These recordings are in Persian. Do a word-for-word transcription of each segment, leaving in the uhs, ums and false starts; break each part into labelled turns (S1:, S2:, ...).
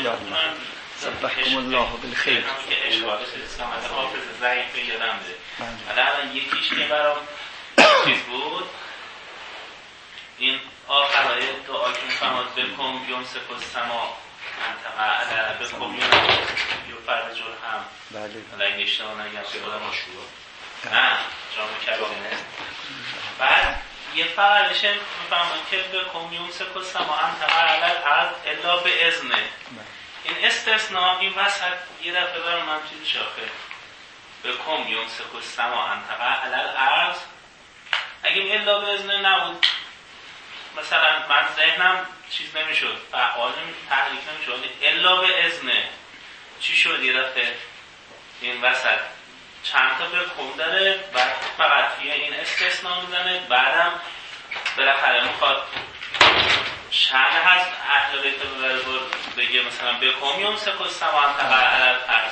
S1: یا الله سبحکم الله بالخیر.
S2: که اشاره اسلام از حافظ ضعیف یادم ده. الان یکیش که برام چیز بود این آخرای دعا که میفرماد بکن یمسک السما منطقه علی بکن یفرج الهم.
S1: بله
S2: حالا این اشتباه نگم که خودم مشهور نه جامعه کبیره. بعد یه فقرشه میفرماد که بکن یمسک السما منطقه علی الارض الا باذنه. این استثناء این وسط یه دفعه برام من چیز شاخه بکن یمسک السما منطقه علی الارض. اگه این الا باذنه نبود مثلا من ذهنم چیز نمیشد فعال تحریک نمیشد. الا به اذنه چی شد یه دفعه این وسط چند تا بکن داره بعد فقط یه این استثناء میزنه بعدم بالاخره میخواد شأن هست اهل بیت ببره بگه مثلا بکن یمسک السما منطقه علی الارض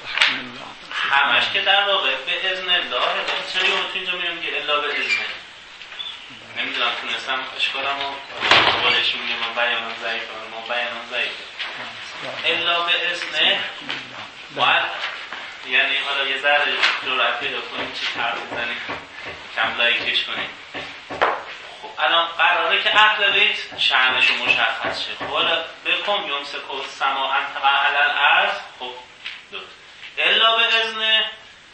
S2: همش که در واقع به اذن الله. چرا یه تو اینجا میگم که الا به اذنه نمیدونم تونستم اشکالم رو بادش میگه من بیانم ضعیفه من بیانم ضعیفه الا به اذنه. باید یعنی حالا یه ذره جرأت پیدا کنیم چی طرف بزنیم کم لایکش کنیم. خب الان قراره که اهل بیت شأنش رو مشخص شه. خب حالا بکن یمسک السما منطقه علی الارض. خب الا به اذنه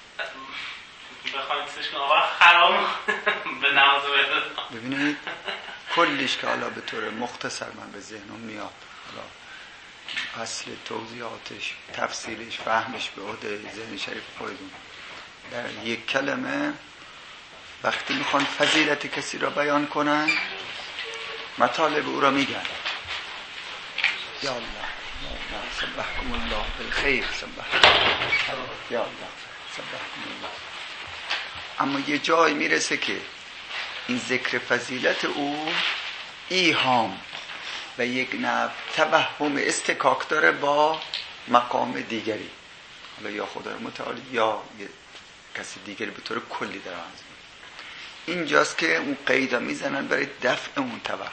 S2: بخوایم سش کنم آقا خرام به نماز بده.
S1: ببینید کلیش که حالا به طور مختصر من به ذهنم میاد حالا اصل توضیحاتش تفصیلش فهمش به عهده ذهن شریف خودتون. در یک کلمه وقتی میخوان فضیلت کسی را بیان کنن مطالب او را میگن. یا الله سبحکم الله بالخیر سبحکم یا الله سبحکم الله. اما یه جای میرسه که این ذکر فضیلت او ایهام و یک نوع توهم استکاک داره با مقام دیگری، حالا یا خدا متعالی یا یه کسی دیگری به طور کلی داره. اینجاست که اون قیدا میزنن برای دفع اون توهم.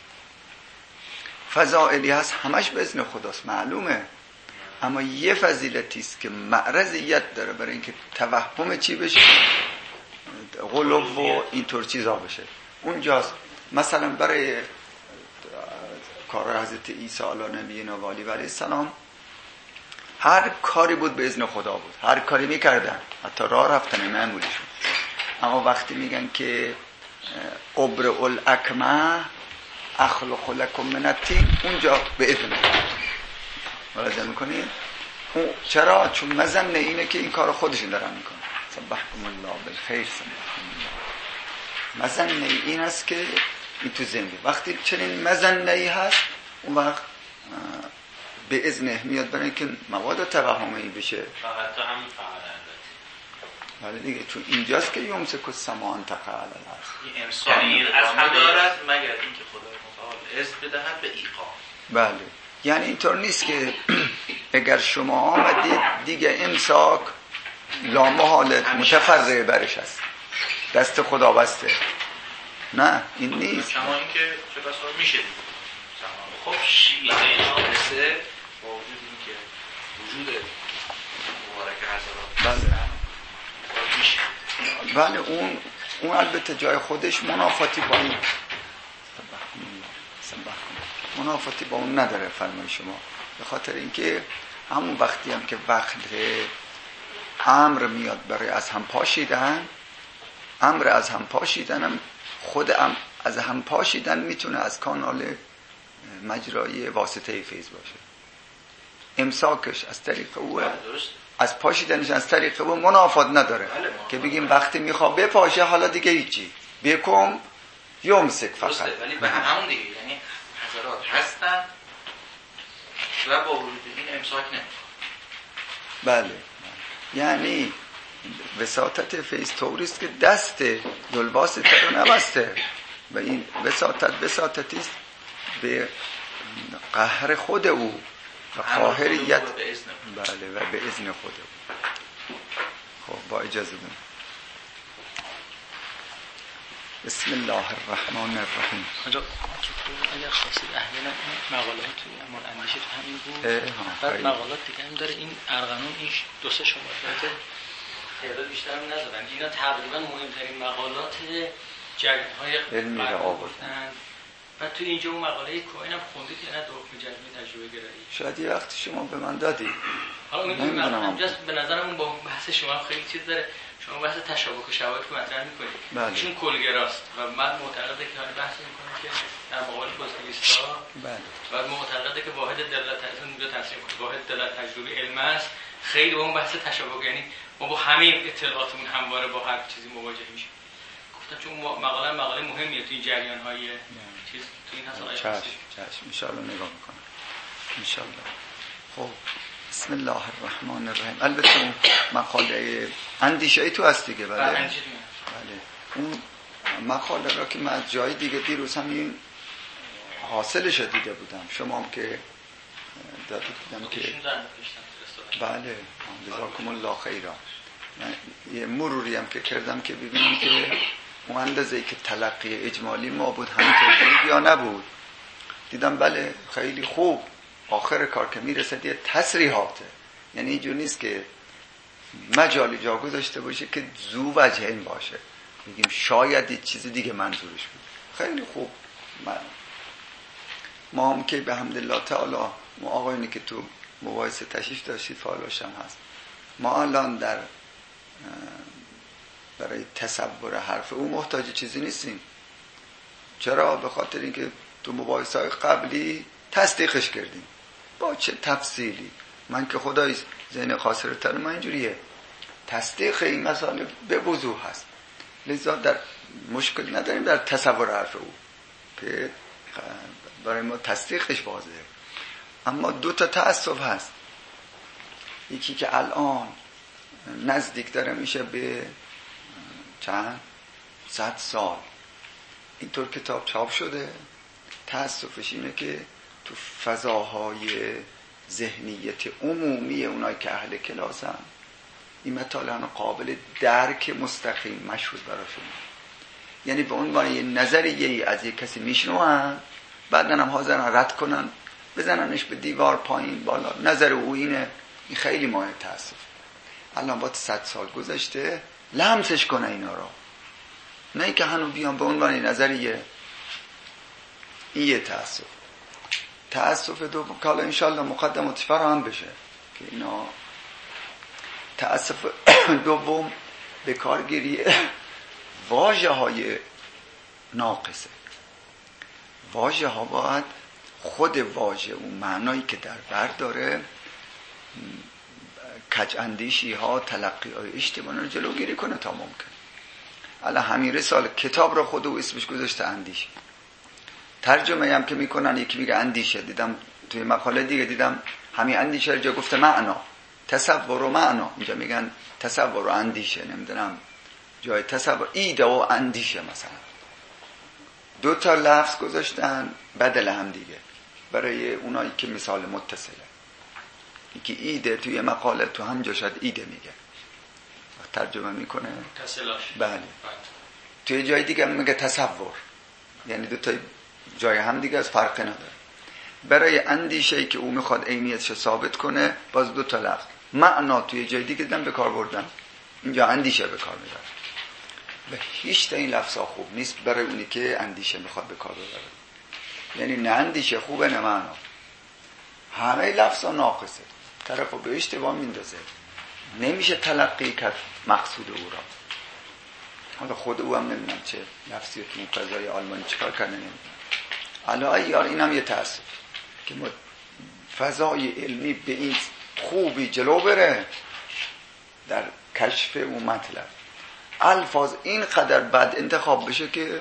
S1: فضائلی هست همش به اذن خداست معلومه، اما یه فضیلتی است که معرضیت داره برای اینکه توهم چی بشه، غلو و اینطور چیزا بشه. اونجاست مثلا برای کار حضرت عیسی علیه نبینا و علیه السلام هر کاری بود به اذن خدا بود، هر کاری میکردن حتی راه رفتن معمولیشون. اما وقتی میگن که قبر الاکمه اخلق لکم من الطین، اونجا به اذن ملاحظه میکنید. چرا؟ چون مظنه اینه که این کار خودشون دارن میکنن. سبحکم الله بالخیر سبحکم الله. مظنه این است که این تو زنده وقتی چنین مظنه ای هست اون وقت به اذنه میاد برای که مواد توهمی بشه.
S2: فقط تو همین فقط
S1: ولی دیگه تو اینجاست که یمسک السما منطقه علی الارض.
S2: این امسانی از همه دارد مگر اینکه خدای متعال اذن بدهد به ایقام.
S1: بله، یعنی اینطور نیست که اگر شما آمدید دیگه امساک لامحالت متفرع برش هست، دست خدا بسته. نه این نیست.
S3: کما اینکه چه بسا میشه دیگه.
S2: خب شیعه اینا
S3: مثل با وجود اینکه وجود مبارک حضرات
S1: بله
S3: میشه.
S1: بله اون اون البته جای خودش منافاتی با این منافاتی با اون نداره فرمای شما، به خاطر اینکه همون وقتی هم که وقت امر میاد برای از هم پاشیدن، امر از هم پاشیدن هم خود هم از هم پاشیدن میتونه از کانال مجرای واسطه فیض باشه. امساکش از طریق او، از پاشیدنش از طریق او منافات نداره که بگیم وقتی میخواد بپاشه حالا دیگه هیچی بکن یمسک فقط.
S3: ولی به همون دیگه یعنی حضرات هستن و با وجود این امساک نمیخواد.
S1: بله یعنی وساطت فیض طوریست که دست دلواسطه رو نبسته و این وساطت وساطتی است به قهر خود او و قاهریت، بله و به اذن خود او. خب با اجازه بدون بسم الله الرحمن الرحیم.
S4: آنجا اگر خواستید احیانا این مقالات توی اما اندیشه تو همین بود، بعد مقالات دیگه هم داره. این ارغنون این دو سه شماره تعداد بیشتر هم ندارن. اینا تقریبا مهمترین مقالات جریان‌های
S1: علمی را آوردن.
S4: بعد توی اینجا اون مقاله کوین هم خوندید یا نه؟ دکتر جلمی تجربه گرایی
S1: شاید یه وقتی شما به من دادی.
S4: حالا میدونم اینجاست به نظرم اون با بحث شما خیلی چیز داره. شما بحث تشابه و شواهد که مطرح می‌کنید.
S1: بله.
S4: ایشون کلگراست و من معتقده که حالا بحث می‌کنه که در مقابل پوزیتیویست‌ها
S1: بله.
S4: و معتقده که واحد دلالت تجربه اونجا تفسیر کنه. واحد دلالت تجربه علم است. خیلی با اون بحث تشابه، یعنی ما با همه اطلاعاتمون همواره با هر چیزی مواجه میشیم. گفتم چون مقاله مقاله مهمیه تو این جریان‌های چیز تو این حسابات.
S1: چشم چشم ان شاء الله نگاه می‌کنم ان شاء الله. خب بسم الله الرحمن الرحیم. البته اون مقاله اندیشه ای تو هست دیگه. بله بله. اون مقاله را که من از جای دیگه دیروز همین حاصلش دیده بودم، شما هم که دادید دیدم که بله جزاکم الله خیرا. یه مروری هم که کردم که ببینم که اون اندازه‌ای که تلقی اجمالی ما بود همینطور بود یا نبود. دیدم بله خیلی خوب. آخر کار که میرسد یه تصریحاته، یعنی اینجور نیست که مجالی جا گذاشته باشه که ذو وجهین باشه بگیم شاید یه چیز دیگه منظورش بود. خیلی خوب. من ما هم که به حمدالله تعالی ما آقایونی که تو مباحثه تشریف داشتید فعالش هم هست، ما الان در برای تصور حرف او محتاج چیزی نیستیم. چرا؟ به خاطر اینکه تو مباحثه‌های قبلی تصدیقش کردیم با چه تفصیلی. من که خدای ذهن قاصرتر من اینجوریه، تصدیق این مسائل به وضوح هست، لذا در مشکل نداریم در تصور حرف او که برای ما تصدیقش واضحه. اما دو تا تأسف هست. یکی که الان نزدیک داره میشه به چند صد سال اینطور کتاب چاپ شده. تأسفش اینه که تو فضاهای ذهنیت عمومی اونایی که اهل کلاسن این مطالعه قابل درک مستقیم مشهود براشون، یعنی به عنوان یه نظریه از یک کسی میشنوان بعد هم حاضرن رد کنن بزننش به دیوار پایین بالا. نظر او اینه. این خیلی ماه تأسف. الان با صد سال گذشته لمسش کنه اینا رو، نه اینکه هنو بیان به عنوان نظریه. این یه تأسف. تأسف دوم که حالا انشالله مقدماتش فراهم بشه که اینا. تأسف دوم به کارگیری واژه های ناقصه. واژه ها باید خود واژه اون معنایی که در بر داره کج اندیشی ها تلقی های اشتباهی رو جلوگیری کنه تا ممکن. الان همین رساله کتاب رو خود او اسمش گذاشته اندیشه. ترجمه هم که میکنن یکی میگه اندیشه، دیدم توی مقاله دیگه دیدم همین اندیشه رو جا گفته معنا، تصور و معنا. اینجا میگن تصور و اندیشه، نمیدونم جای تصور ایده و اندیشه مثلا. دو تا لفظ گذاشتن بدل هم دیگه برای اونایی که مثال متصله. یکی ایده توی مقاله تو هم جا شد ایده میگه ترجمه میکنه
S4: متصلاش.
S1: بله. توی جای دیگه میگه تصور، یعنی دو تا جای هم دیگه از فرق نداره. برای اندیشه‌ای که او میخواد عینیتش ثابت کنه باز دو تا لفظ. معنا توی جای دیگه دیدم به کار بردن، اینجا اندیشه به کار میبرن. و هیچ تا این لفظا خوب نیست برای اونی که اندیشه میخواد به کار ببره. یعنی نه اندیشه خوبه نه معنا. همه لفظا ناقصه، طرفو به اشتباه میندازه، نمیشه تلقی کرد مقصود او را. حالا خود او هم نمیدونم چه نفسی تو اون فضای آلمانی چکار کنه نمیدونم. الان یار اینم یه تأسف که ما فضای علمی به این خوبی جلو بره در کشف اون مطلب. الفاظ این قدر بد انتخاب بشه که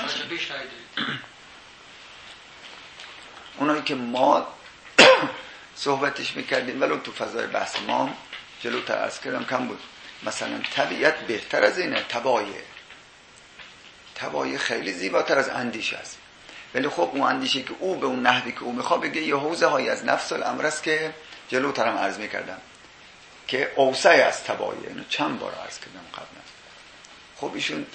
S1: اونایی که ما صحبتش میکردیم ولو تو فضای بحث ما جلو تر عرض کردم کم بود. مثلا طبیعت بهتر از اینه، تبایه تبایه خیلی زیباتر از اندیشه است. ولی خب اون اندیشه که او به اون نحوی که او میخواد بگه یه حوزه های از نفس الامر است که جلو ترم عرض میکردم که اوسع از تبایه. اینو چند بار عرض کردم قبلا. خب ایشون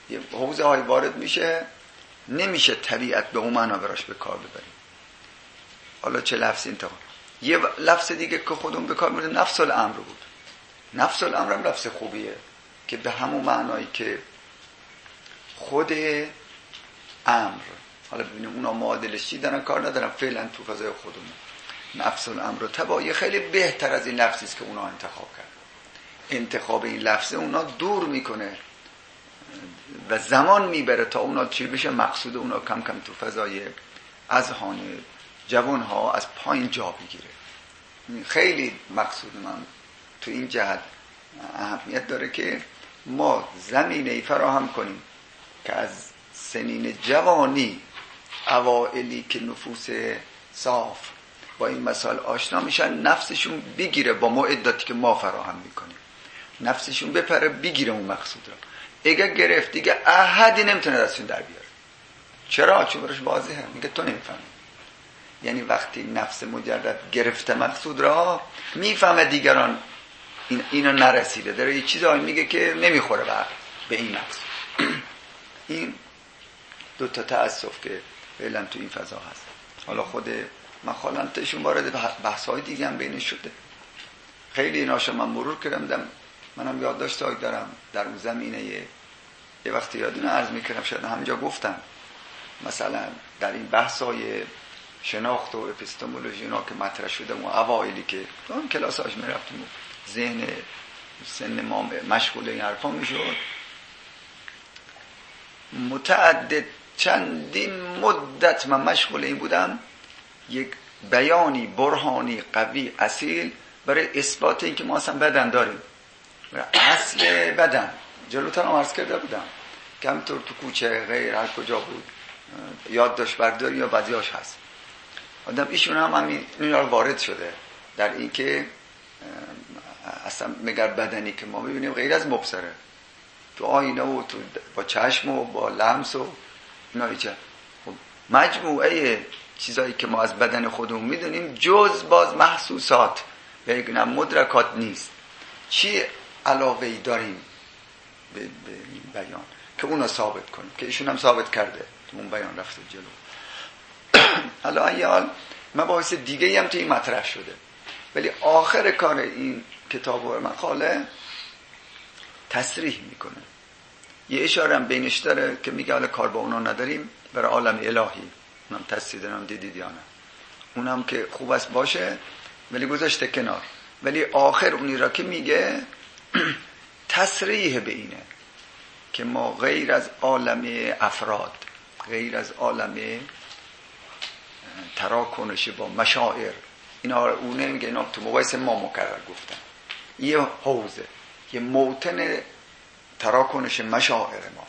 S1: یه حوزه های وارد میشه، نمیشه طبیعت به اون معنا براش به کار ببریم. حالا چه لفظی انتخاب. یه لفظ دیگه که خودمون به کار می‌بریم نفس الامر بود. نفس الامر هم لفظ خوبیه که به همون معنایی که خود امر، حالا ببینیم اونا معادلش چی دارن کار ندارن، فعلا تو فضای خودمون نفس الامر و تبع خیلی بهتر از این لفظی است که اونا انتخاب کرد. انتخاب این لفظ اونا دور میکنه و زمان میبره تا اونا چی بشه، مقصود اونا کم کم تو فضای اذهان جوان ها از پایین جا بگیره. خیلی مقصود من تو این جهت اهمیت داره که ما زمینه فراهم کنیم که از سنین جوانی اوائلی که نفوس صاف با این مسائل آشنا میشن، نفسشون بگیره با معداتی که ما فراهم میکنیم، نفسشون بپره بگیره اون مقصود رو. اگه گرفت دیگه احدی نمیتونه دستشون در بیاره. چرا؟ چون برش واضحه، میگه تو نمیفهمی. یعنی وقتی نفس مجرد گرفته مقصود را میفهمه دیگران این اینو نرسیده، داره یه چیزایی میگه که نمیخوره به این مقصود. این دو تا تأسف که فعلا تو این فضا هست. حالا خود مخالطتشون وارد بحث‌های دیگه هم بین شده. خیلی ایناشو من مرور کردم، منم یادداشت‌هایی دارم در اون زمینه. یه وقتی یادونه عرض میکردم، شاید همینجا گفتم، مثلا در این بحث‌های شناخت و اپیستمولوژی اینا که مطرح شده اون اوایلی که اون کلاساش میرفتیم ذهن سن ما مشغول این حرفا میشد، متعدد چندین مدت من مشغول این بودم یک بیانی برهانی قوی اصیل برای اثبات این که ما اصلا بدن داریم، اصل بدن. جلوتر هم عرض کرده بودم که همینطور تو کوچه غیر هر کجا بود یاد داشت برداری یا بعضیاش هست. آدم ایشون هم همین رو وارد شده در این که اصلا مگر بدنی که ما میبینیم غیر از مبصره، تو آینه و تو با چشم و با لمس و اینا ایچه. خب مجموعه چیزایی که ما از بدن خودمون میدونیم جز باز محسوسات یا یک مدرکات نیست. چی علاقه‌ای داریم به بیان که اونو ثابت کنیم که ایشون هم ثابت کرده تو اون بیان رفته جلو. حالا ایال مباحث دیگه هم تو این مطرح شده، ولی آخر کار این کتاب و مقاله تصریح میکنه، یه اشاره هم بینش داره که میگه حالا کار با اونا نداریم، برای عالم الهی اونم تصریح دارم دیدید یا نه، اونم که خوب است باشه ولی گذاشته کنار. ولی آخر اونی را که میگه تصریح به اینه که ما غیر از عالم افراد، غیر از عالم تراکنش با مشاعر، اینا اونه میگه، اینا تو مقایسه ما مکرر گفتن، یه حوزه، یه موطن تراکنش مشاعر ما،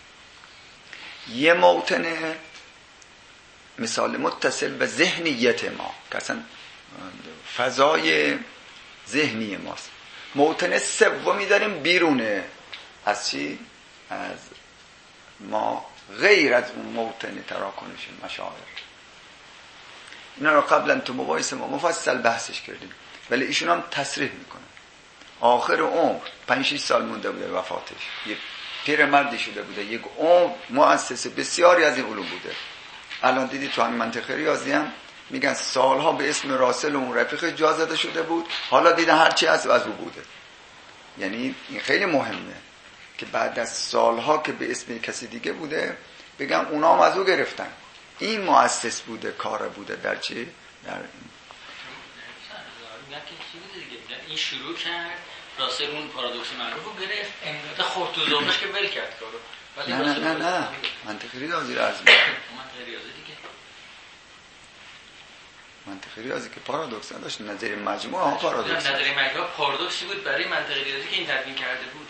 S1: یه موطن مثال متصل به ذهنیت ما که اصلا فضای ذهنی ماست. موطن سومی داریم بیرونه از چی؟ از ما، غیر از اون موطن تراکنش مشاعر. اینا رو قبلا تو مباحث ما مفصل بحثش کردیم، ولی ایشون هم تصریح میکنه. آخر عمر پنج شش سال مونده بوده وفاتش، یک پیر مردی شده بوده، یک عمر مؤسس بسیاری از این علوم بوده. الان دیدی تو همین منطقه ریاضی هم میگن سالها به اسم راسل و اون رفیق جا زده شده بود، حالا دیدن هرچی از از او بوده. یعنی این خیلی مهمه که بعد از سالها که به اسم کسی دیگه بوده بگم اونا هم از او گرفتن. این مؤسس بوده، کار بوده در چی؟ در
S4: این شروع کرد راسل اون پارادوکس معروف رو گرفت، انقدر خورد تو ذوقش که ول کرد کارو.
S1: نه نه نه نه منطقی ریاضی رو عرض می‌کنم.
S4: منطقی ریاضی دیگه،
S1: منطقی ریاضی که پارادوکس نداشت، نظریه مجموعه ها پارادوکس.
S4: نظریه مجموعه پارادوکسی بود برای منطقی ریاضی که این تدوین کرده بود.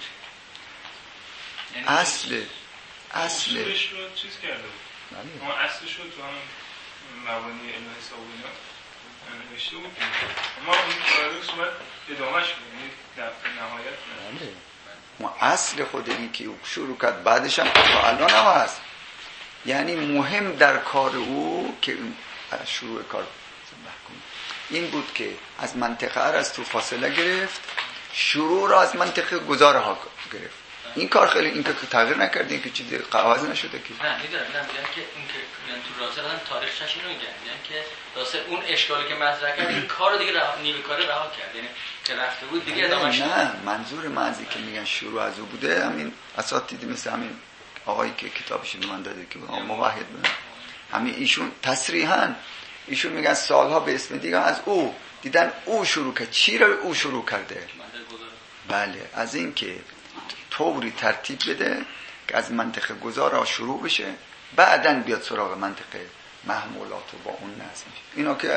S1: اصل اصل
S2: اصلش رو چیز کرده بود. اما اصلش رو تو همون مبانی علم حساب و اینا نوشته بود. اما اون پارادوکس اومد ادامهش بود، یعنی در نهایت نه.
S1: ما اصل خود این که شروع کرد بعدش هم تا الان هم هست. یعنی مهم در کار او که شروع کار این بود که از منطقه ارسطو فاصله گرفت، شروع را از منطقه گذاره ها گرفت. این کار خیلی این که تغییر نکرده، این که چیزی قواعد نشده که
S4: نه میدونم نه میگم که این که یعنی تو راسل هم تاریخش اینو میگن، یعنی که راسل اون اشکالی که مطرح کرد این کارو دیگه رها نیمه کاره رها کرد، یعنی که رفته بود دیگه ادامهش
S1: نه. منظور من از که میگن شروع از او بوده، همین اساتید مثل همین آقایی که کتابش رو من داده که موحد بود، همین ایشون تصریحاً ایشون میگن سالها به اسم دیگه از او دیدن او شروع کرد. چی رو او شروع کرده؟ بله، از این که طوری ترتیب بده که از منطقه گذارا شروع بشه، بعداً بیاد سراغ منطقه محمولات و با اون نظم. اینا که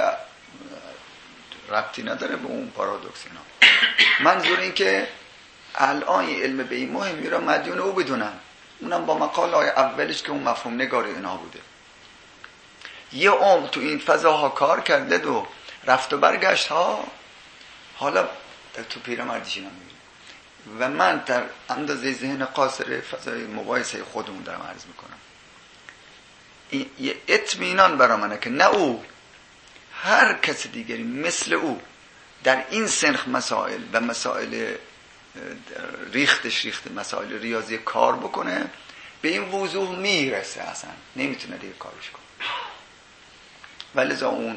S1: ربطی نداره به اون پارادوکس اینا. منظور این که الان علم به این مهمی را مدیون او بدونن، اونم با مقاله های اولش که اون مفهوم نگار اینا بوده. یه عمر تو این فضاها کار کرده دو رفت و برگشت ها، حالا تو پیرمردیش اینا میبینی. و من در اندازه ذهن قاصر فضای مباحثه خودمون دارم عرض میکنم، این یه اطمینان برا منه که نه او، هر کس دیگری مثل او در این سنخ مسائل و مسائل ریختش ریخت مسائل ریاضی کار بکنه به این وضوح میرسه، اصلا نمیتونه دیگه کارش کنه. ولذا اون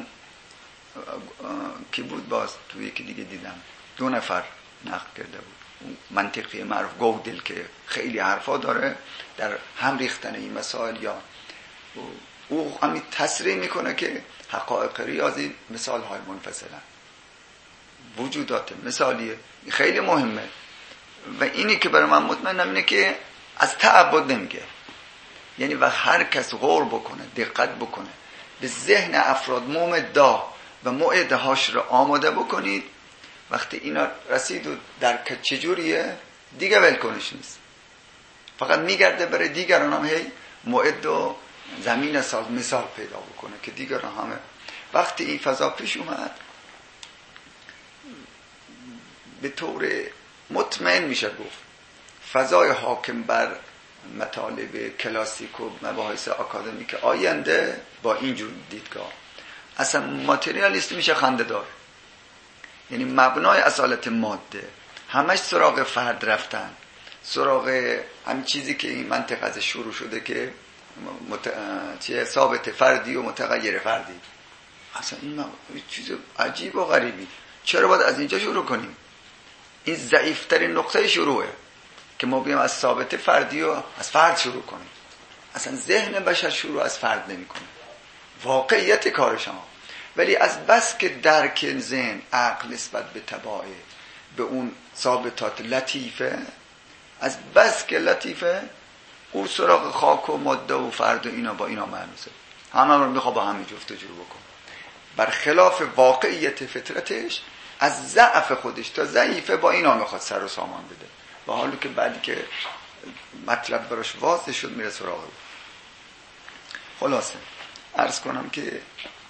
S1: کی بود باز توی یکی دیگه دیدم دو نفر نقل کرده بود، اون منطقی معروف گودل که خیلی حرفا داره در هم ریختن این مسائل، یا او همین تصریح میکنه که حقایق ریاضی مثال های منفصلن، وجودات مثالیه، خیلی مهمه. و اینی که برای من مطمئنم اینه که از تعبد نمیگه، یعنی و هر کس غور بکنه دقت بکنه به ذهن افراد مومدا و موعده هاش رو آماده بکنید، وقتی اینا رسید و درک چجوریه دیگه ولکنش نیست، فقط میگرده برای دیگران هم هی موعد و زمین ساز مثال پیدا بکنه که دیگران همه. وقتی این فضا پیش اومد به طور مطمئن میشه گفت فضای حاکم بر مطالب کلاسیک و مباحث آکادمیک آینده با اینجور دیدگاه اصلا ماتریالیست میشه خنده‌دار، یعنی مبنای اصالت ماده همش سراغ فرد رفتن، سراغ همین چیزی که این منطقه از شروع شده که مت... چیه ثابت فردی و متغیر فردی، اصلا این چیز عجیب و غریبی. چرا باید از اینجا شروع کنیم؟ این ضعیفترین نقطه شروعه که ما بیایم از ثابت فردی و از فرد شروع کنیم. اصلا ذهن بشر شروع از فرد نمی کنه، واقعیت کار شما. ولی از بس که درک ذهن عقل نسبت به تبعه به اون ثابتات لطیفه، از بس که لطیفه او سراغ خاک و ماده و فرد و اینا با اینا معنوسه، همه رو میخواد با همین جفتجو بکن، برخلاف واقعیت فطرتش از ضعف خودش تا ضعیفه با اینا میخواد سر و سامان بده، و حالی که بعدی که مطلب براش واضح شد میره سراغ او. خلاصه عرض کنم که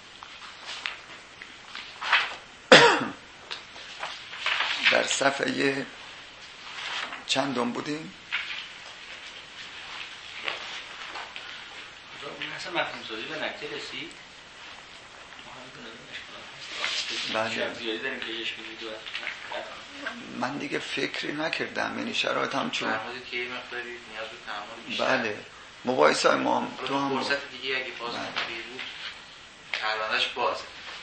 S1: در صفحه چندم بودیم؟
S4: اصلا مفهوم سازی به نکته رسید؟
S1: بله. من دیگه فکری نکردم، یعنی شرایط هم چون
S3: فرمودید که یه مقداری نیاز به تعامل بیشتر.
S1: بله مباحثه های ما هم تو هم
S3: فرصت دیگه اگه باز بود پروندهش بازه.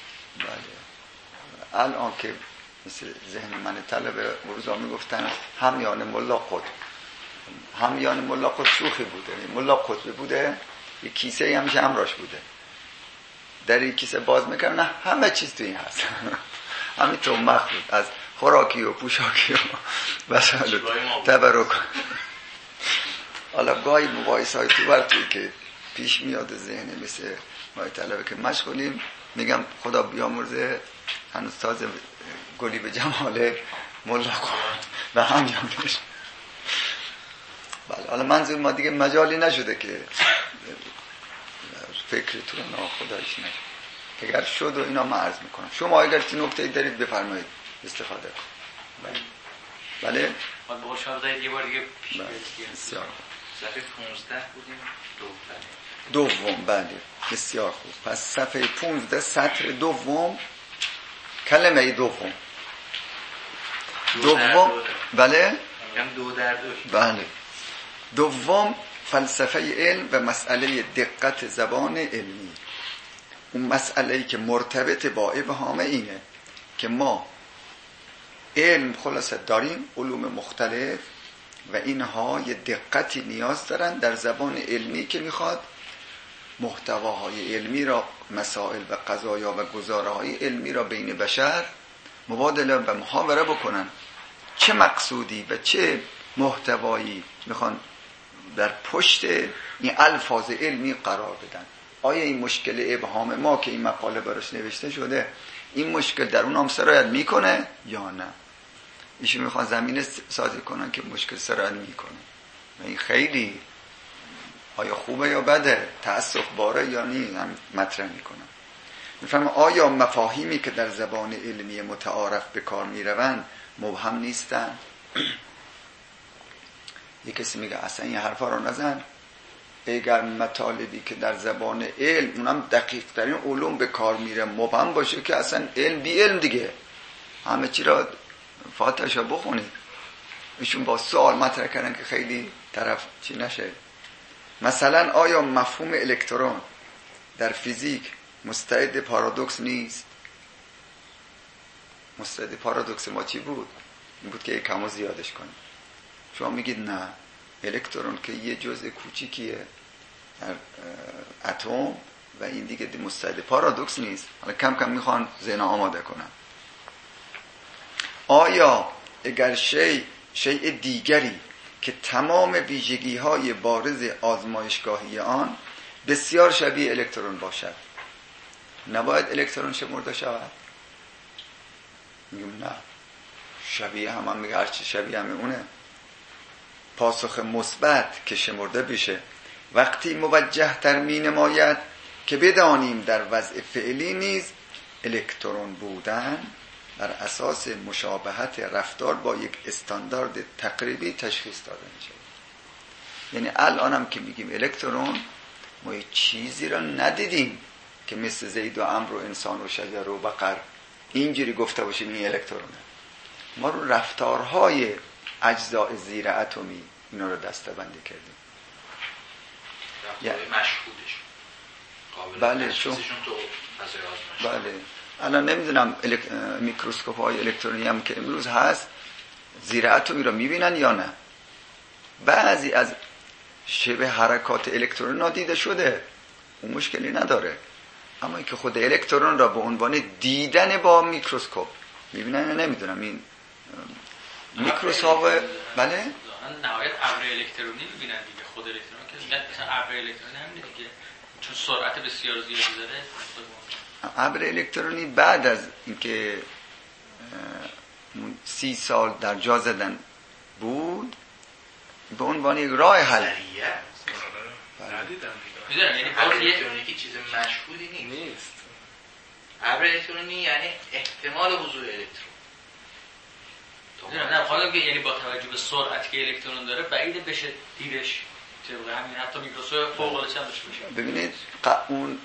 S1: بله الان که مثل ذهن من طلبه روزا میگفتن همیان ملا قطب، همیان ملا قطب شوخی بوده، ملا قطب بوده یه کیسه همیشه همراش بوده، در این کیسه باز میکنه همه چیز تو این هست همین تو مخلوط از خوراکی و پوشاکی و وسایل تبرک. حالا گاهی مباحث های تو برتوی که پیش میاد ذهن مثل ما طلبه که مشغولیم، میگم خدا بیامرزه هنوز تازه گلی به جماله ملا قطب و همیانش. بله حالا منظور ما دیگه مجالی نشده که فکر تو ناخدایش نشد، اگر شد و اینا من عرض میکنم. شما اگر چه نکته‌ای دارید بفرمایید استفاده کنید. بله بله
S4: ما با شما دارید یه بار دیگه پیش برید.
S1: بسیار
S3: صفحه پانزده بودیم
S1: دوم. دوم بله بسیار خوب. پس صفحه پانزده سطر دوم کلمه دوم دوم بله
S3: هم دو در دو.
S1: بله. دوم فلسفه علم و مسئله دقت زبان علمی. اون مسئله‌ای که مرتبط با ابهام اینه که ما علم خلاصه داریم، علوم مختلف، و اینها یه دقتی نیاز دارن در زبان علمی که میخواد محتواهای علمی را، مسائل و قضایا و گزارهای علمی را بین بشر مبادله و محاوره بکنن. چه مقصودی و چه محتوایی میخوان در پشت این الفاظ علمی قرار بدن. آیا این مشکل ابهام ما که این مقاله براش نوشته شده، این مشکل در اون هم سرایت میکنه یا نه؟ ایشون میخوان زمینه سازی کنن که مشکل سرایت میکنه. و این خیلی آیا خوبه یا بده، تأسف باره یا نه، هم مطرح میکنن. میفهمم آیا مفاهیمی که در زبان علمی متعارف به کار میروند مبهم نیستن؟ یک کسی میگه اصلا این حرفا رو نزن. اگر مطالبی که در زبان علم، اونم دقیق ترین علوم به کار میره، مبهم باشه که اصلا علم بی علم دیگه، همه چی را فاتحه بخونید. ایشون با سوال مطرح کردن که خیلی طرف چی نشه. مثلا آیا مفهوم الکترون در فیزیک مستعد پارادوکس نیست؟ مستعد پارادوکس ما چی بود؟ این بود که کم و زیادش کنیم. شما میگید نه، الکترون که یه جزء کوچیکیه در اتم و این دیگه مستعد پارادوکس نیست. حالا کم کم میخوان ذهن آماده کنن. آیا اگر شیء شیء دیگری که تمام ویژگی های بارز آزمایشگاهی آن بسیار شبیه الکترون باشد، نباید الکترون شمرده شود؟ میگم نه، شبیه هم هم میگه هرچی شبیه همه اونه. پاسخ مثبت که شمرده بشه وقتی موجه تر می نماید که بدانیم در وضع فعلی نیز الکترون بودن بر اساس مشابهت رفتار با یک استاندارد تقریبی تشخیص داده می شود. یعنی الان هم که میگیم الکترون، ما یک چیزی را ندیدیم که مثل زید و عمرو و انسان و شجر و بقر اینجوری گفته باشیم این الکترونه. ما رو رفتارهای اجزاء زیر اتمی اینا رو دسته‌بندی کردیم.
S3: رفتارهای مشهودش قابل
S1: بله
S3: تشخیصشون
S1: چون
S3: تو فضای آزمایش.
S1: بله الان نمیدونم الک... میکروسکوپ های الکترونی هم که امروز هست زیر اتمی رو میبینن یا نه. بعضی از شبه حرکات الکترون نادیده شده، اون مشکلی نداره، اما اینکه خود الکترون را به عنوان دیدن با میکروسکوپ میبینن نمیدونم. این میکروسکوپ بله
S4: نهایت ابر الکترونی میبینن دیگه. خود الکترون که میگن مثلا ابر الکترونی همین دیگه، چون سرعت بسیار زیادی داره.
S1: ابر الکترونی بعد از اینکه سی سال در جا زدن بود به عنوان یک راه حل.
S3: میدونم یعنی ابر الکترونیکی چیز مشهودی نیست. نیست. ابر الکترونی یعنی احتمال حضور الکترون.
S4: نه حالا که یعنی با توجه به سرعتی که الکترون داره بعید بشه دیدش. طبق همین حتی میکروسکوپ فوق العاده هم داشته باشه.
S1: ببینید اون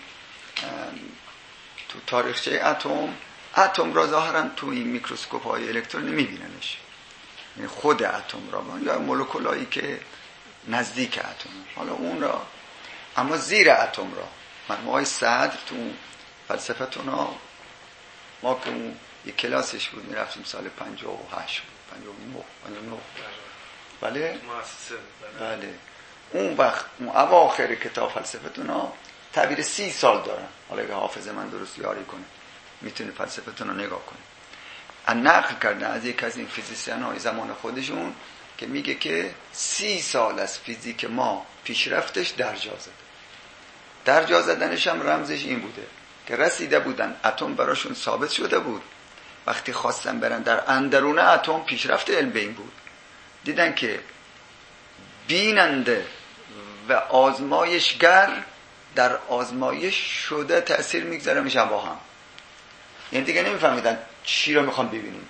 S1: تو تاریخچه اتم اتم را ظاهرا تو این میکروسکوپ های الکترونی میبیننش، یعنی خود اتم را یا مولکولایی که نزدیک اتم، حالا اون را. اما زیر اتم را مرموهای صدر تو فلسفتون ها، ما که اون یک کلاسش بود میرفتیم سال پنجاه و هشت پنجاه و نه پنجاه و نه بله
S5: مؤسسه
S1: بله اون وقت اون اواخر کتاب فلسفتون ها تعبیر سی سال دارن. حالا اگه حافظ من درست یاری کنه میتونه فلسفتون رو نگاه کنه. ان نقل کردن از یک از این فیزیسیان های زمان خودشون که میگه که سی سال از فیزیک ما پیشرفتش درجا زده. درجا زدنش هم رمزش این بوده که رسیده بودن اتم براشون ثابت شده بود، وقتی خواستن برن در اندرون اتم پیشرفت علم به این بود، دیدن که بیننده و آزمایشگر در آزمایش شده تأثیر میگذاره میشن با هم. یعنی دیگه نمیفهمیدن چی رو میخوام ببینیم.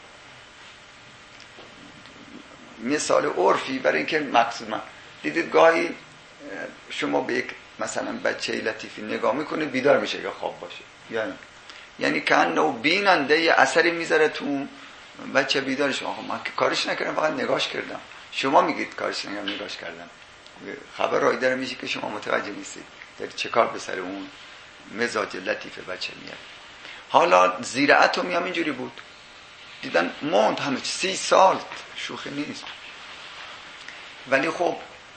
S1: مثال عرفی برای اینکه مقصود من دیدید گاهی شما به یک مثلا بچه لطیفی نگاه میکنید بیدار میشه یا خواب باشه، یعنی یعنی که انه بیننده یه اثری میذاره تو بچه بیدارش. آخه من که کارش نکردم، فقط نگاش کردم. شما میگید کارش نگم نگاش کردم، خبر رای داره میشه که شما متوجه نیستید داری چه کار به سر اون مزاج لطیف بچه میاد. حالا زیر اتمی هم اینجوری بود، دیدن موند همه سی سال، شوخی نیست. ولی خب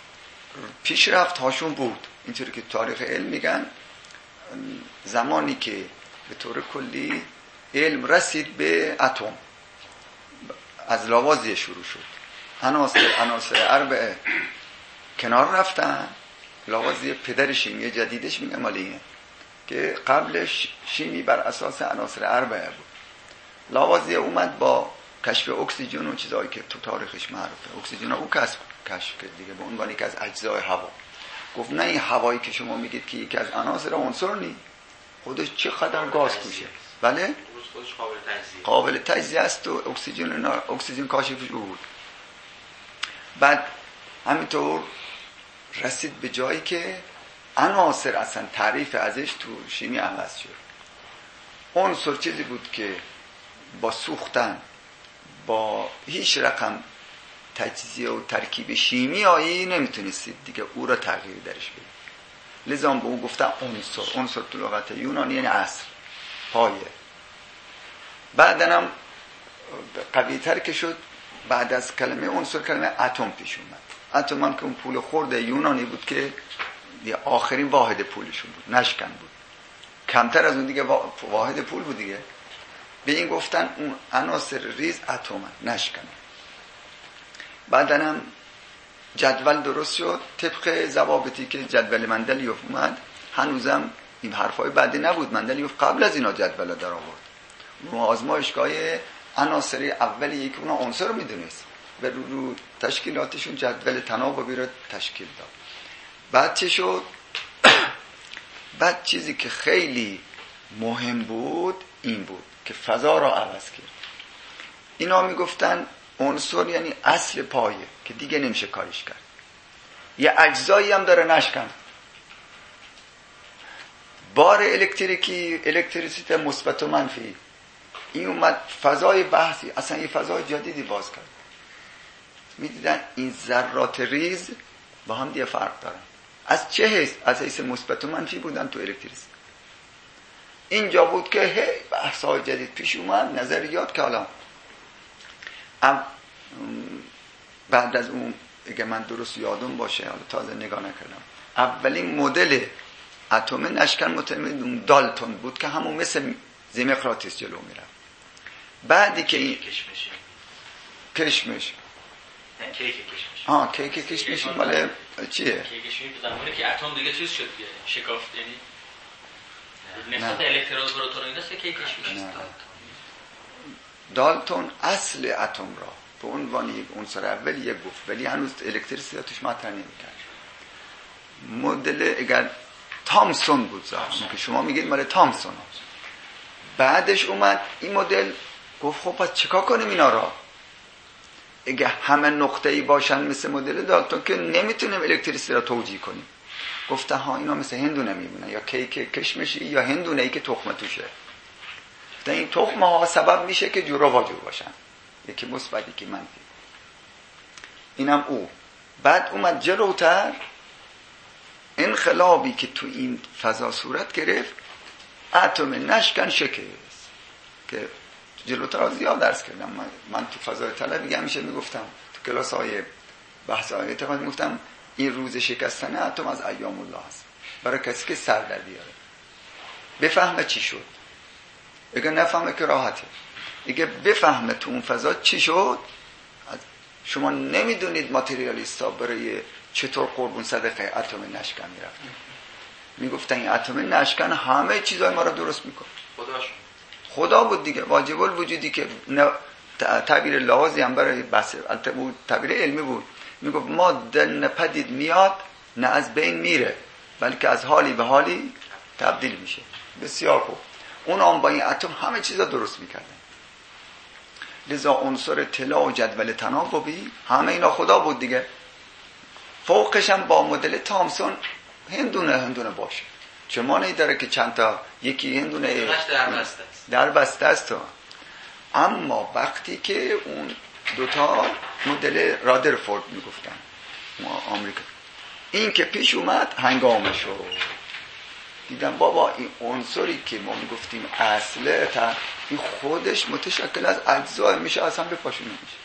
S1: پیشرفت هاشون بود، اینطوری که تاریخ علم میگن زمانی که به طور کلی علم رسید به اتم، از لاوازیه شروع شد، عناصر عناصر اربعه کنار رفتن. لاوازیه پدر شیمی جدیدش میگن مال اینه که قبلش شیمی بر اساس عناصر اربعه بود. لاوازیه اومد با کشف اکسیژن و چیزایی که تو تاریخش معروفه، اکسیژن او کشف کشف کرد دیگه به عنوان یکی از اجزای هوا. گفت نه این هوایی که شما میگید که یکی از عناصر عنصر نی، خودش چقدر گاز میشه. بله
S3: خودش قابل تجزیه
S1: قابل تجزیه است و اکسیژن اکسیژن کاشفش او بود. بعد همینطور رسید به جایی که عناصر اصلا تعریف ازش تو شیمی عوض شد. عنصر چیزی بود که با سوختن با هیچ رقم تجزیه و ترکیب شیمیایی نمیتونستید دیگه او را تغییر درش بدید. لذا به او گفتن عنصر. عنصر تو لغت یونانی یعنی اصل، پایه. بعدن هم قوی تر که شد، بعد از کلمه عنصر کلمه اتم پیش اومد. اتم هم که اون پول خورده یونانی بود که آخرین واحد پولشون بود، نشکن بود. کمتر از اون دیگه واحد پول بود دیگه. به این گفتن اون عناصر ریز اتم نشکن. بعدن هم جدول درست شد طبق ضوابطی که جدول مندلیوف اومد. هنوزم این حرفای بعدی نبود، مندلیوف قبل از اینا جدول در آورد. رو آزمایشگاه عناصری اولی که اونا عنصر رو میدونست و رو, رو تشکیلاتشون جدول تناوبی رو تشکیل داد. بعد چه شد؟ بعد چیزی که خیلی مهم بود این بود که فضا را عوض کرد. اینا میگفتن عنصر یعنی اصل پایه که دیگه نمیشه کارش کرد، یه اجزایی هم داره نشکن. بار الکتریکی، الکتریسیته مثبت و منفی، این اومد فضای بحثی، اصلا یه فضای جدیدی باز کرد. میدیدن این ذرات ریز با هم دیگه فرق دارن. از چه حیث؟ از حیث مثبت و منفی بودن تو الکتریسیته. اینجا بود که هی بحث‌های جدید پیش اومد، نظریات که حالا بعد از اون اگه من درست یادم باشه، حالا تازه نگاه نکردم، اولین مدل اتم نشکن متعمد دالتون بود که همون مثل زمقراطیس جلو میرفت. بعدی که این
S3: کشمشی
S1: کشمش
S3: کیک کشمشی
S1: آه کیک کشمشی مال چیه؟
S4: کیک کشمشی زمانی که اتم دیگه چیز شد دیگه، شکافت، یعنی نسبت الکترون پروتون اینا سه کیک کشمشی.
S1: دالتون اصل اتم را به عنوان یک عنصر اولی یک گفت، ولی هنوز الکتریسیته توش مطرح نمی‌کرد. مدل اگر تامسون بود زمان که شما میگید مال تامسون، بعدش اومد این مدل گفت خب پس چیکار کنیم اینا را؟ اگه همه نقطه‌ای باشن مثل مدل دالتون که نمیتونیم الکتریسیته را توجیه کنیم. گفته ها اینا مثل هندونه میمونه، یا کیک کشمشی یا هندونه‌ای که تخمه توشه. این تخمه ها سبب میشه که جورا با جور باشن، یکی مثبت یکی منفی. اینم او. بعد اومد جلوتر انقلابی که تو این فضا صورت گرفت، اتم نشکن شکست که جلوتر زیاد درس کردم. من, من تو فضای طلبی همیشه میگفتم تو کلاس های بحث های اعتقاد میگفتم این روز شکستن اتم از ایام الله است، برای کسی که سر در بیاره بفهمه چی شد. اگه نفهمه که راحته. اگه بفهمه تو اون فضا چی شد، شما نمیدونید ماتریالیستا برای چطور قربون صدقه اتم نشکن میرفتن. میگفتن این اتم نشکن همه چیزای ما رو درست میکنه.
S3: خداشون
S1: خدا بود دیگه، واجب الوجودی که تعبیر لحاظی هم برای بحث بود، تعبیر علمی بود. میگفت ما دل نپدید میاد نه از بین میره، بلکه از حالی به حالی تبدیل میشه. بسیار خوب. اون هم با این اتم همه چیزا درست میکردن. لذا عنصر طلا و جدول تناوبی همه اینا خدا بود دیگه. فوقش هم با مدل تامسون هندونه هندونه باشه. چه مانعی داره که چند تا یکی هندونه
S3: در بسته است
S1: در بسته است. اما وقتی که اون دوتا مدل رادرفورد میگفتن ما آمریکا. این که پیش اومد هنگامه شد، دیدم بابا این عنصری که ما میگفتیم اصله تا این خودش متشکل از اجزا میشه، اصلا به پاشون نمیشه.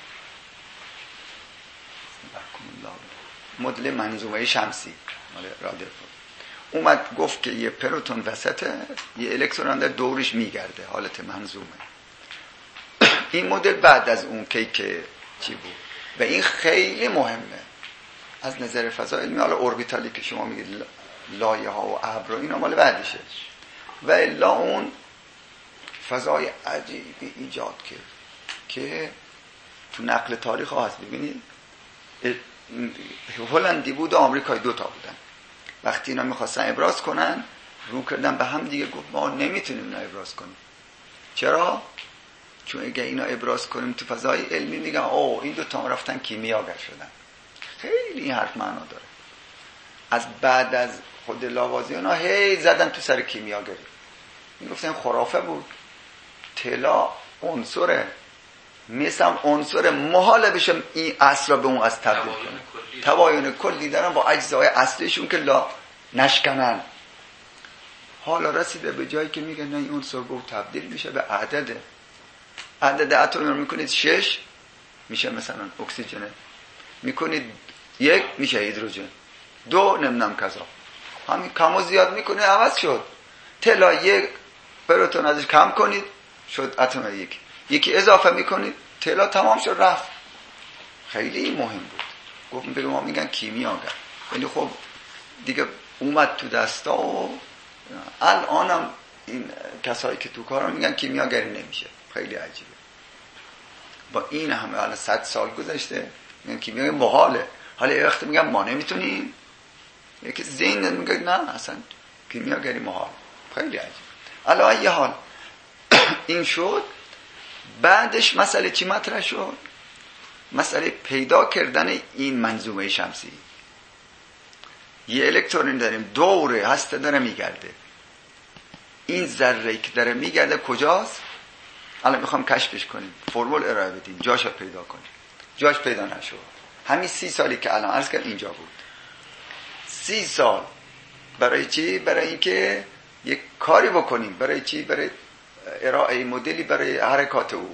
S1: مدل منظومه شمسی مال رادرفورد اومد گفت که یه پروتون وسطه، یه الکترون در دورش میگرده، حالت منظومه. این مدل بعد از اون که که چی بود و این خیلی مهمه از نظر فضا علمی. حالا اوربیتالی که شما میگید لایه ها و ابر اینا مال بعدشه، و الا اون فضای عجیبی ایجاد کرد که تو نقل تاریخ ها هست. ببینید هلندی بود و آمریکایی دوتا بودن، وقتی اینا میخواستن ابراز کنن رو کردن به هم دیگه، گفت ما نمیتونیم اینا ابراز کنیم. چرا؟ چون اگه اینا ابراز کنیم تو فضای علمی میگن اوه این دوتا رفتن کیمیاگر شدن. خیلی این حرف معنا داره. از بعد از خود لاوازی اونا هی زدن تو سر کیمیاگری، میگفتن خرافه بود. طلا عنصره، مثل عنصر محاله بشه این اصلا به اون از تبدیل کنه. تباین کلی دارن با اجزای اصلیشون که لا نشکنن. حالا رسیده به جایی که میگن نه این عنصر به تبدیل میشه به عدده. عدد اتم رو میکنید شش میشه مثلا اکسیژن، میکنید یک میشه هیدروژن، دو نمیدونم کذا، همین کم و زیاد میکنه عوض شد. طلا یک پروتون ازش کم کنید شد اتم یک، یکی اضافه میکنید طلا تمام شد رفت. خیلی مهم بود. گفت به ما میگن کیمیاگر، ولی خب دیگه اومد تو دستا و الانم این کسایی که تو کارا میگن کیمیاگری نمیشه. خیلی عجیبه. با این همه حالا صد سال گذشته میگن کیمیاگری محاله. حالا یه وقت میگن ما نمیتونیم، یکی ذهن میگه نه اصلا کیمیاگری محال. خیلی عجیبه. الان یه حال این شد. بعدش مسئله چی مطرح شد؟ مسئله پیدا کردن این منظومه شمسی. یه الکترون داریم دوره هسته داره میگرده. این ذره‌ای که داره میگرده کجاست؟ الان میخوام کشفش کنیم، فرمول ارائه بدیم، جاش پیدا کنیم. جاش پیدا نشد. همین سی سالی که الان عرض کردم اینجا بود. سی سال برای چی؟ برای اینکه یک کاری بکنیم. برای چی؟ برای ارائه مدلی برای حرکات او.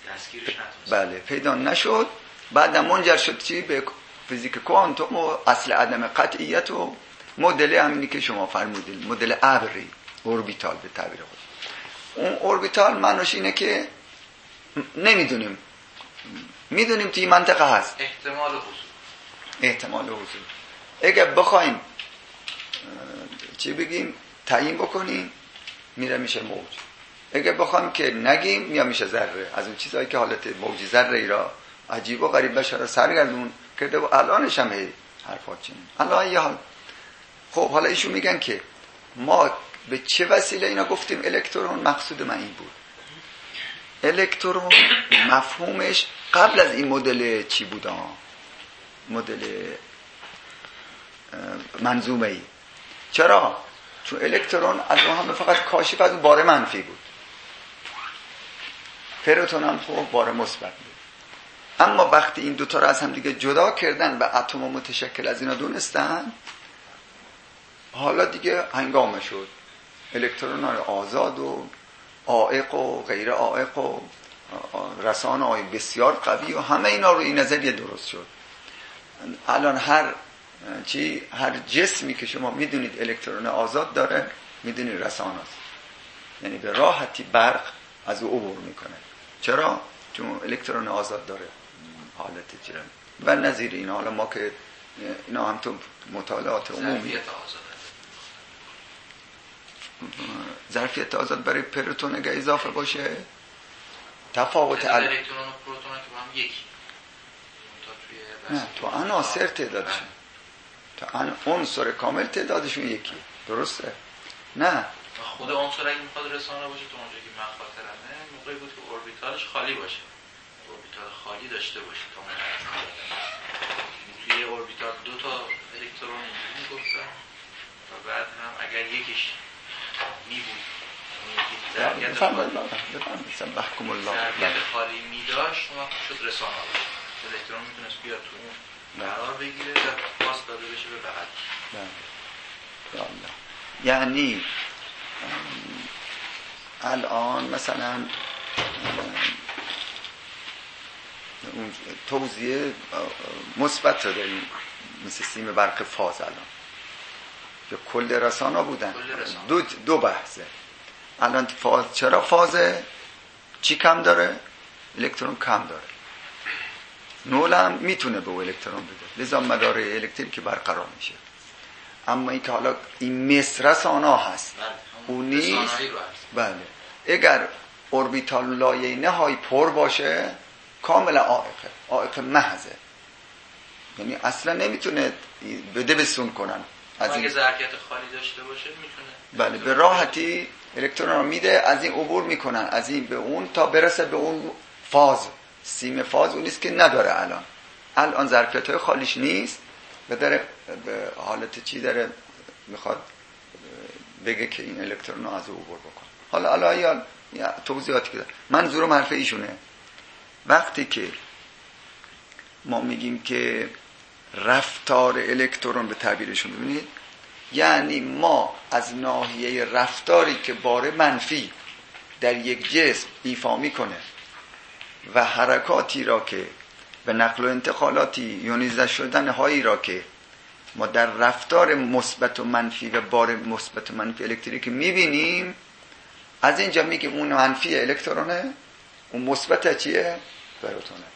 S1: بله پیدا نشد. بعد منجر شد چی؟ به فیزیک کوانتوم و اصل عدم قطعیت و مدل همینی که شما فرمودید، مدل ابری، اوربیتال به تعبیر خود. اون اوربیتال معنیش اینه که نمیدونیم، میدونیم توی منطقه هست.
S3: احتمال حضور.
S1: احتمال حضور. اگه بخوایم چی بگیم تعیین بکنیم میره میشه موج. اگه بخوایم که نگیم میاد میشه ذره. از اون چیزایی که حالت موج ذره ای را عجیب و غریب بشه را سرگردون کرده و الانش هم هی حرفات چنین. الان یه حال خب حالا ایشون میگن که ما به چه وسیله اینا گفتیم الکترون. مقصود من این بود الکترون مفهومش قبل از این مدل چی بود؟ مدل منظومه ای. چرا؟ چون الکترون از اون هم فقط کاشف از بار منفی بود، پروتون هم خب بار مثبت بود. اما وقتی این دوتا رو از هم دیگه جدا کردن و اتم متشکل از اینا دونستن، حالا دیگه هنگامه شد الکترون های آزاد و عائق و غیر عائق و رسانه های بسیار قوی و همه اینا رو این نظریه درست شد. الان هر چی هر جسمی که شما میدونید الکترون آزاد داره، میدونید رسانه است، یعنی به راحتی برق از او عبور میکنه. چرا؟ چون الکترون آزاد داره حالت چیه و نظیر این. حالا ما که اینا هم تو مطالعات عمومی ظرفیت آزاد برای پروتون اگه اضافه باشه تفاوت ال...
S3: الکترون و پروتون که با هم یکی
S1: نه تو عناصر تعدادشون، تو عنصر کامل تعدادشون یکی. درسته؟ نه
S3: خود عنصر اگه میخواد رسانه باشه تو اونجا که من خاطرمه موقعی بود که اوربیتالش خالی باشه، اوربیتال خالی داشته باشه تا توی اوربیتال دو تا الکترون اینجوری میگفتن و بعد هم اگر یکیش می بود
S1: بفرمایید بفرمایید سبحکم الله.
S3: ظرفیت خالی میداشت شما شد رسانه باشه، الکترون میتونست بیاد تو اون قرار بگیره و پاس داده بشه به بغل.
S1: یعنی الان مثلا اون توزیع مثبت رو داریم مثل سیم برق فاز الان که کل رسانه بودن دو, دو بحثه. الان فاز چرا فازه؟ چی کم داره؟ الکترون کم داره. نول هم میتونه به الکترون بده، لذا مدار الکتریکی برقرار میشه. اما این که حالا این مصر رسانه هست اون نیست. بله اگر اوربیتال لایه نهایی پر باشه کاملا عائقه، عائق محضه، یعنی اصلا نمیتونه بده بسون کنن.
S3: از اگه ظرفیت خالی داشته باشه میتونه
S1: بله به راحتی الکترون رو میده، از این عبور میکنن از این به اون تا برسه به اون فاز. سیم فاز اون نیست که نداره الان الان ظرفیت های خالیش نیست و داره به حالت چی داره میخواد بگه که این الکترون رو از او عبور بکن. حالا حالا یا توضیحاتی که منظورم حرف ایشونه. وقتی که ما میگیم که رفتار الکترون به تعبیرشون ببینید، یعنی ما از ناحیه رفتاری که بار منفی در یک جسم ایفا میکنه و حرکاتی را که به نقل و انتقالاتی یونیزه شدن هایی را که ما در رفتار مثبت و منفی و بار مثبت و منفی الکتریکی میبینیم، از اینجا میگه اون منفی الکترونه، اون مثبت چیه؟ پروتونه.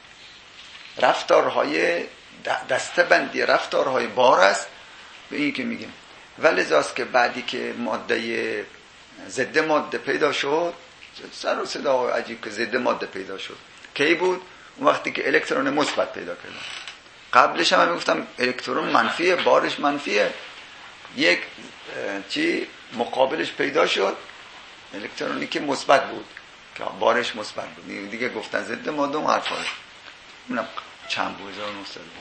S1: رفتارهای دسته‌بندی رفتارهای بار است به این که میگیم. ولذاست که بعدی که ماده ضد ماده پیدا شد، سر و صدا عجیب که ضد ماده پیدا شد کی بود؟ اون وقتی که الکترون مثبت پیدا کردن. قبلش هم میگفتم الکترون منفیه، بارش منفیه، یک چی مقابلش پیدا شد الکترونی که مثبت بود که بارش مثبت بود، دیگه گفتن ضد ماده و حرفا. اونم چند بود هزار و نهصد بود.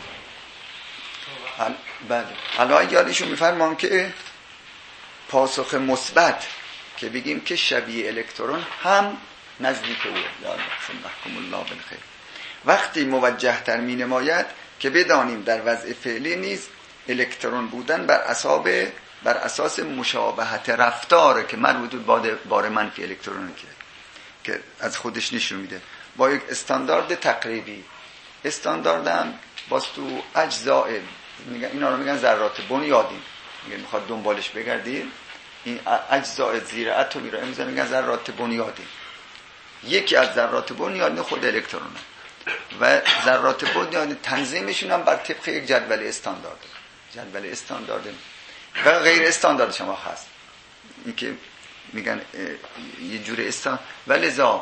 S1: بله حالا یادشون میفرمان که پاسخ مثبت که بگیم که شبیه الکترون هم نزدیک اوه. یاد سبحکم الله بالخیر. وقتی موجه تر می نماید که بدانیم در وضع فعلی نیز الکترون بودن بر اساس بر اساس مشابهت رفتار که مربوط به بار منفی الکترونه که که از خودش نشون میده با یک استاندارد تقریبی. استاندارد هم باز تو اجزاء میگن، اینا رو میگن ذرات بنیادین. میگن میخواد دنبالش بگردید این اجزاء زیر اتمی رو امضا میگن ذرات بنیادین. یکی از ذرات بنیادین خود الکترونه و ذرات بنیادین تنظیمشون هم بر طبق یک جدول استاندارد، جدول استاندارد و غیر استانداردش هم هست. این که میگن یه جور استاندارد. ولذا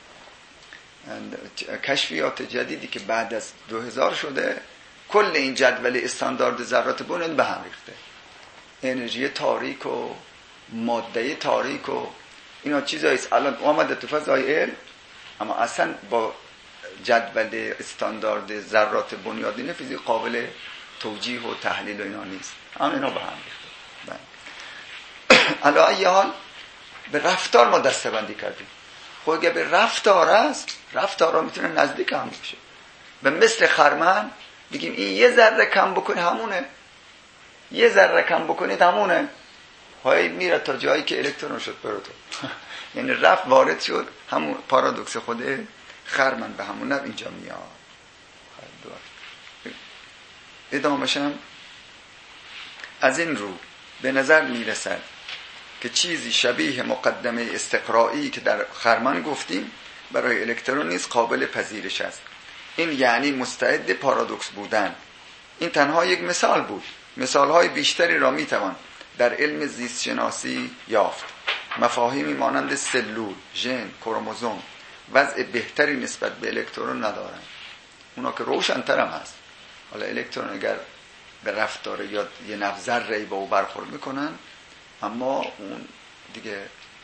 S1: کشفیات جدیدی که بعد از دو هزار شده کل این جدول استاندارد ذرات بنیاد به هم ریخته. انرژی تاریک و ماده تاریک و اینا چیزاییست الان اومده تو فضای علم، اما اصلا با جدول استاندارد ذرات بنیادین فیزیک قابل توجیه و تحلیل و اینا نیست. هم اینا به هم ریخته. علی ای حال به رفتار ما دسته‌بندی کردیم. خب اگه به رفتار است، رفتار رو میتونه نزدیک هم بشه. به مثل خرمن بگیم این یه ذره کم بکنه همونه، یه ذره کم بکنید همونه، های میره تا جایی که الکترون شد پروتون. یعنی رفت وارد شد، همون پارادوکس خود خرمن به همون نب اینجا میاد. ادامه‌ش هم از این رو به نظر میرسد که چیزی شبیه مقدمه استقرایی که در خرمن گفتیم برای الکترون نیز قابل پذیرش است. این یعنی مستعد پارادوکس بودن. این تنها یک مثال بود. مثالهای بیشتری را میتوان در علم زیست شناسی یافت. مفاهیمی مانند سلول، ژن، کروموزوم وضع بهتری نسبت به الکترون ندارند. اونا که روشن‌تر هم هست. حالا الکترون اگر به رفتار یا یه نوع ذره‌ای با او برخورد میکنن، اما اون دیگه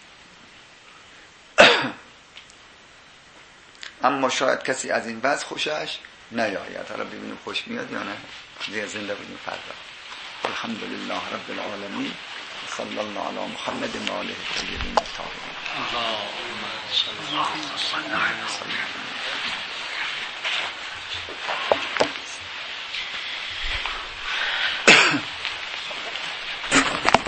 S1: اما شاید کسی از این وضع خوشش نیاید. حالا ببینیم خوش میاد یا نه. دیگه زنده بودیم فردا. الحمدلله رب العالمین. صلی الله علی محمد و آله الطیبین الطاهرین.
S4: اللهم صل على محمد.